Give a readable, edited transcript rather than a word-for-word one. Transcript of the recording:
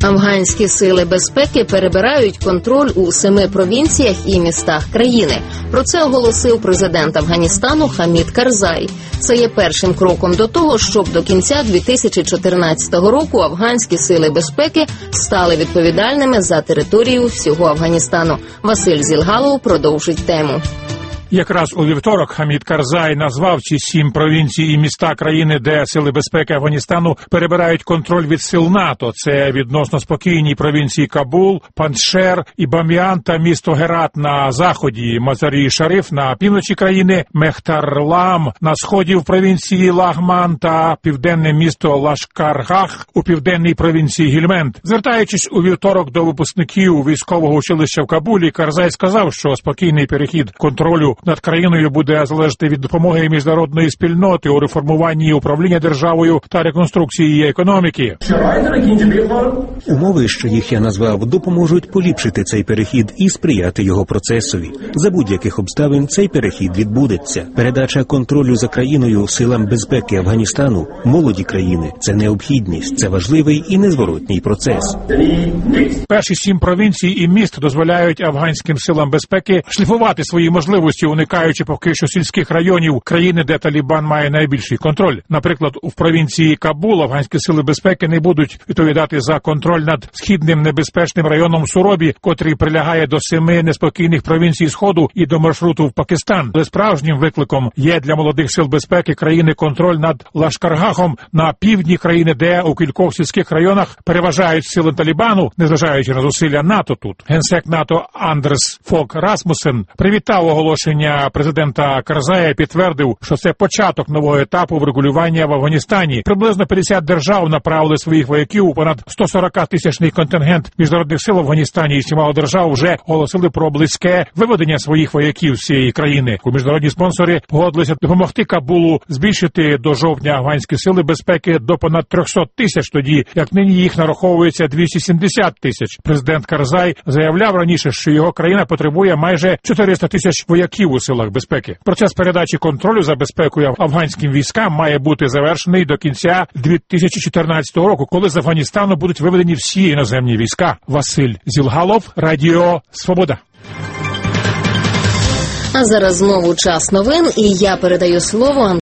Афганські сили безпеки перебирають контроль у 7 провінціях і містах країни. Про це оголосив президент Афганістану Хамід Карзай. Це є першим кроком до того, щоб до кінця 2014 року афганські сили безпеки стали відповідальними за територію всього Афганістану. Василь Зілгалов продовжить тему. Якраз у вівторок Хамід Карзай назвав ці 7 провінцій і міста країни, де сили безпеки Афганістану перебирають контроль від сил НАТО. Це відносно спокійні провінції Кабул, Паншер і Баміан та місто Герат на заході, Мазарі-Шариф на півночі країни, Мехтарлам на сході в провінції Лагман та південне місто Лашкаргах у південній провінції Гільмент. Звертаючись у вівторок до випускників військового училища в Кабулі, Карзай сказав, що спокійний перехід контролю над країною буде залежати від допомоги міжнародної спільноти у реформуванні управління державою та реконструкції її економіки. Умови, що їх я назвав, допоможуть поліпшити цей перехід і сприяти його процесові. За будь-яких обставин цей перехід відбудеться. Передача контролю за країною силам безпеки Афганістану, молоді країни – це необхідність, це важливий і незворотній процес. Перші 7 провінцій і міст дозволяють афганським силам безпеки шліфувати свої можливості, уникаючи поки що сільських районів країни, де Талібан має найбільший контроль. Наприклад, у провінції Кабул афганські сили безпеки не будуть відповідати за контроль над східним небезпечним районом Суробі, котрий прилягає до 7 неспокійних провінцій Сходу і до маршруту в Пакистан. Але справжнім викликом є для молодих сил безпеки країни контроль над Лашкаргахом на півдні країни, де у кількох сільських районах переважають сили Талібану, незважаючи на зусилля НАТО тут. Генсек НАТО Андерс Фог Расмусен привітав оголошення президента Карзая, підтвердив, що це початок нового етапу врегулювання в Афганістані. Приблизно 50 держав направили своїх вояків у понад 140-тисячний контингент міжнародних сил в Афганістані, і чимало держав вже оголосили про близьке виведення своїх вояків з цієї країни. Міжнародні спонсори погодилися допомогти Кабулу збільшити до жовтня афганські сили безпеки до понад 300 тисяч, тоді як нині їх нараховується 270 тисяч. Президент Карзай заявляв раніше, що його країна потребує майже 400 тисяч вояків у силах безпеки. Процес передачі контролю за безпекою афганським військам має бути завершений до кінця 2014 року, коли з Афганістану будуть виведені всі іноземні війська. Василь Зілгалов, Радіо Свобода. А зараз знову час новин, і я передаю слово